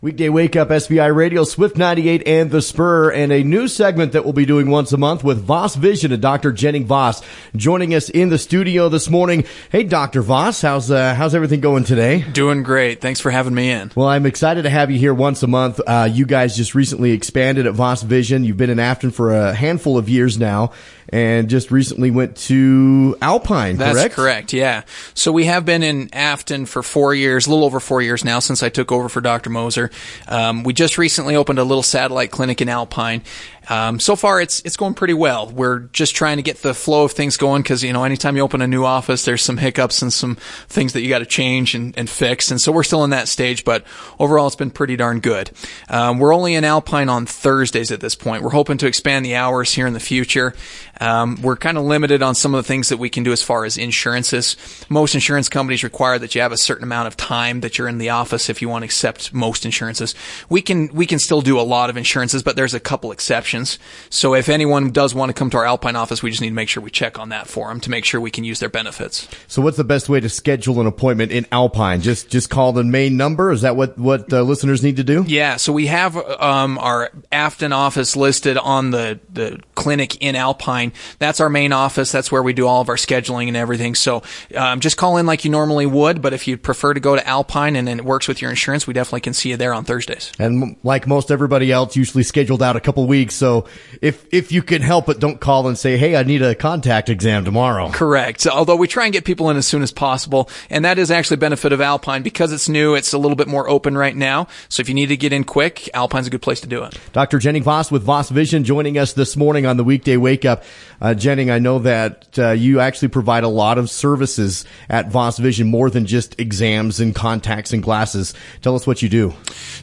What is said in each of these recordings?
Weekday Wake Up, SBI Radio, Swift 98, and The Spur, and a new segment that we'll be doing once a month with Voss Vision and Dr. Jenning Voss joining us in the studio this morning. Hey, Dr. Voss, how's everything going today? Doing great. Thanks for having me in. Well, I'm excited to have you here once a month. You guys just recently expanded at Voss Vision. You've been in Afton for a handful of years now, and just recently went to Alpine, correct? That's correct, yeah. So we have been in Afton for 4 years, a little over 4 years now since I took over for Dr. Moser. We just recently opened a little satellite clinic in Alpine. So far, it's going pretty well. We're just trying to get the flow of things going because, anytime you open a new office, there's some hiccups and some things that you got to change and fix. And so we're still in that stage, but overall, it's been pretty darn good. We're only in Alpine on Thursdays at this point. We're hoping to expand the hours here in the future. We're kind of limited on some of the things that we can do as far as insurances. Most insurance companies require that you have a certain amount of time that you're in the office if you want to accept most insurances. We can still do a lot of insurances, but there's a couple exceptions. So if anyone does want to come to our Alpine office, we just need to make sure we check on that for them to make sure we can use their benefits. So what's the best way to schedule an appointment in Alpine? Just call the main number? Is that what listeners need to do? Yeah, so we have our Afton office listed on the clinic in Alpine. That's our main office. That's where we do all of our scheduling and everything. So just call in like you normally would, but if you prefer to go to Alpine and it works with your insurance, we definitely can see you there on Thursdays. And like most everybody else, usually scheduled out a couple weeks. So if you can help it, don't call and say, hey, I need a contact exam tomorrow. Correct. Although we try and get people in as soon as possible. And that is actually a benefit of Alpine. Because it's new, it's a little bit more open right now. So if you need to get in quick, Alpine's a good place to do it. Dr. Jenning Voss with Voss Vision joining us this morning on the Weekday Wake Up. Jenning, I know that you actually provide a lot of services at Voss Vision, more than just exams and contacts and glasses. Tell us what you do.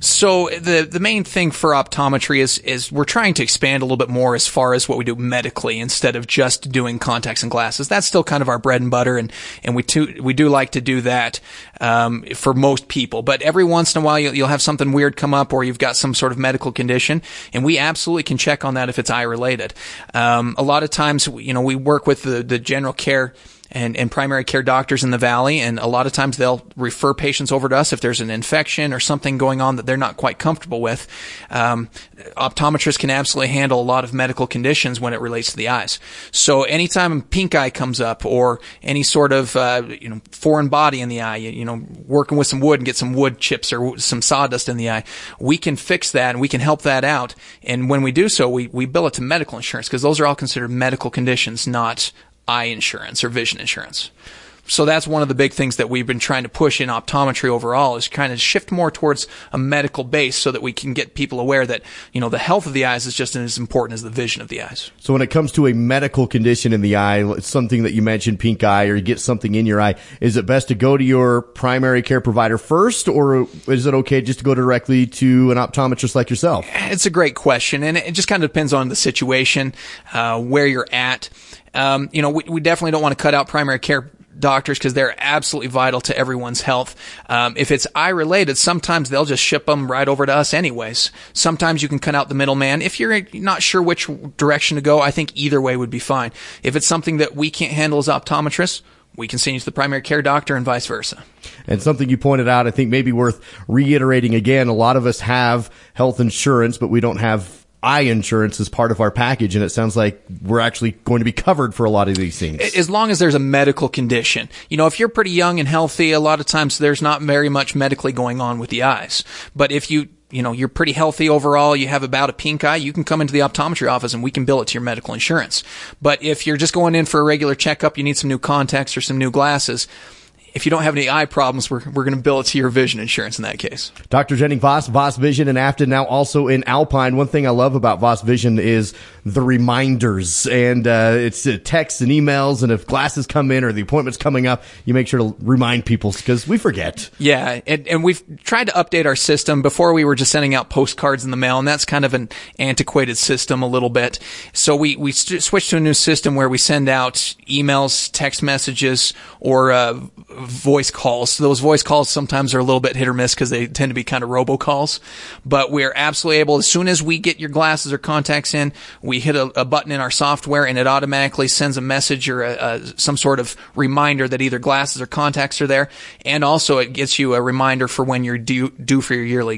So the main thing for optometry is we're trying to expand a little bit more as far as what we do medically instead of just doing contacts and glasses. That's still kind of our bread and butter, and we do like to do that for most people. But every once in a while you'll have something weird come up, or you've got some sort of medical condition, and we absolutely can check on that if it's eye related. A lot of times, we work with the general care and primary care doctors in the valley, and a lot of times they'll refer patients over to us if there's an infection or something going on that they're not quite comfortable with. Optometrists can absolutely handle a lot of medical conditions when it relates to the eyes. So anytime pink eye comes up, or any sort of foreign body in the eye, working with some wood and get some wood chips or some sawdust in the eye, we can fix that and we can help that out. And when we do so, we bill it to medical insurance, because those are all considered medical conditions, not eye insurance or vision insurance. So that's one of the big things that we've been trying to push in optometry overall, is kind of shift more towards a medical base so that we can get people aware that, the health of the eyes is just as important as the vision of the eyes. So when it comes to a medical condition in the eye, something that you mentioned, pink eye, or you get something in your eye, is it best to go to your primary care provider first, or is it okay just to go directly to an optometrist like yourself? It's a great question, and it just kind of depends on the situation, where you're at. We definitely don't want to cut out primary care doctors, because they're absolutely vital to everyone's health. If it's eye related, sometimes they'll just ship them right over to us anyways. Sometimes you can cut out the middleman. If you're not sure which direction to go, I think either way would be fine. If it's something that we can't handle as optometrists, we can send you to the primary care doctor and vice versa. And something you pointed out, I think maybe worth reiterating again, a lot of us have health insurance, but we don't have eye insurance as part of our package, and it sounds like we're actually going to be covered for a lot of these things. As long as there's a medical condition. If you're pretty young and healthy, a lot of times there's not very much medically going on with the eyes. But if you're pretty healthy overall, you have about a pink eye, you can come into the optometry office and we can bill it to your medical insurance. But if you're just going in for a regular checkup, you need some new contacts or some new glasses, if you don't have any eye problems, we're going to bill it to your vision insurance in that case. Dr. Jenning Voss, Voss Vision in Afton, now also in Alpine. One thing I love about Voss Vision is the reminders, and it's texts and emails, and if glasses come in or the appointment's coming up, you make sure to remind people, because we forget. Yeah, and we've tried to update our system. Before, we were just sending out postcards in the mail, and that's kind of an antiquated system a little bit. So we switched to a new system where we send out emails, text messages, or voice calls. So those voice calls sometimes are a little bit hit or miss because they tend to be kind of robocalls. But we're absolutely able, as soon as we get your glasses or contacts in, we hit a button in our software and it automatically sends a message or some sort of reminder that either glasses or contacts are there. And also it gets you a reminder for when you're due for your yearly exam.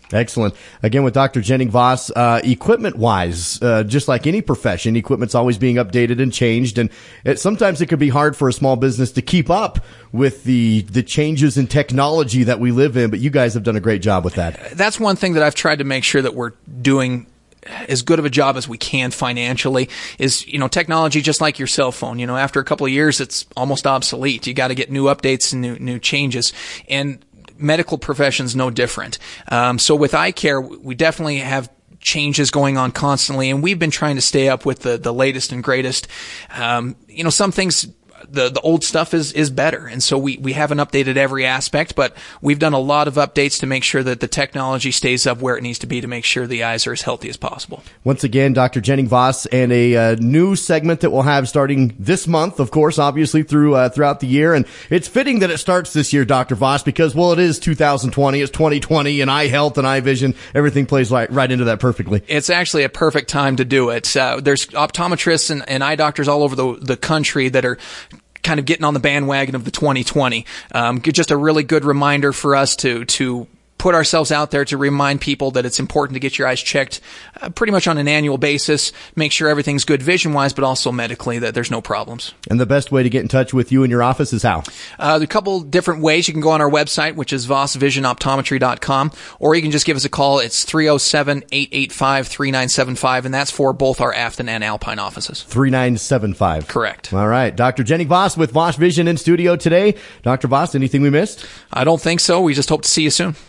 Excellent. Again, with Dr. Jenning Voss, equipment-wise, just like any profession, equipment's always being updated and changed, and sometimes it could be hard for a small business to keep up with the changes in technology that we live in, but you guys have done a great job with that. That's one thing that I've tried to make sure that we're doing as good of a job as we can financially is, technology, just like your cell phone. After a couple of years, it's almost obsolete. You got to get new updates and new changes. And medical profession's no different. So with eye care, we definitely have changes going on constantly, and we've been trying to stay up with the latest and greatest. Some things, the old stuff is better, and so we haven't updated every aspect, but we've done a lot of updates to make sure that the technology stays up where it needs to be to make sure the eyes are as healthy as possible. Once again, Dr. Jenning Voss, and a new segment that we'll have starting this month, of course, obviously throughout the year, and it's fitting that it starts this year, Dr. Voss, because, well, it is 2020, it's 2020, and eye health and eye vision, everything plays right into that perfectly. It's actually a perfect time to do it. There's optometrists and eye doctors all over the country that are kind of getting on the bandwagon of the 2020. Just a really good reminder for us to put ourselves out there to remind people that it's important to get your eyes checked pretty much on an annual basis, make sure everything's good vision-wise, but also medically, that there's no problems. And the best way to get in touch with you and your office is how? A couple different ways. You can go on our website, which is vossvisionoptometry.com, or you can just give us a call. It's 307-885-3975, and that's for both our Afton and Alpine offices. 3975. Correct. All right. Dr. Jenning Voss with Voss Vision in studio today. Dr. Voss, anything we missed? I don't think so. We just hope to see you soon.